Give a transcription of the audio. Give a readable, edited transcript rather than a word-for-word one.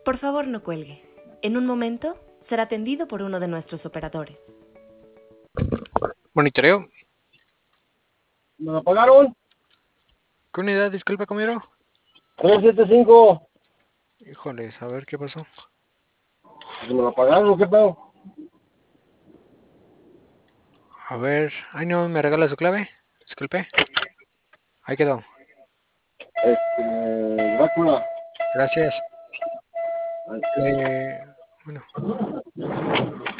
Por favor, no cuelgue. En un momento será atendido por uno de nuestros operadores. Monitoreo. ¿Me la pagaron? ¿Qué unidad? Disculpe, comero. 375. Híjoles, a ver qué pasó. ¿Me la pagaron? ¿Qué pedo? A ver, ay no, ¿me regala su clave? Disculpe. Ahí quedó. Drácula. Gracias. Bueno.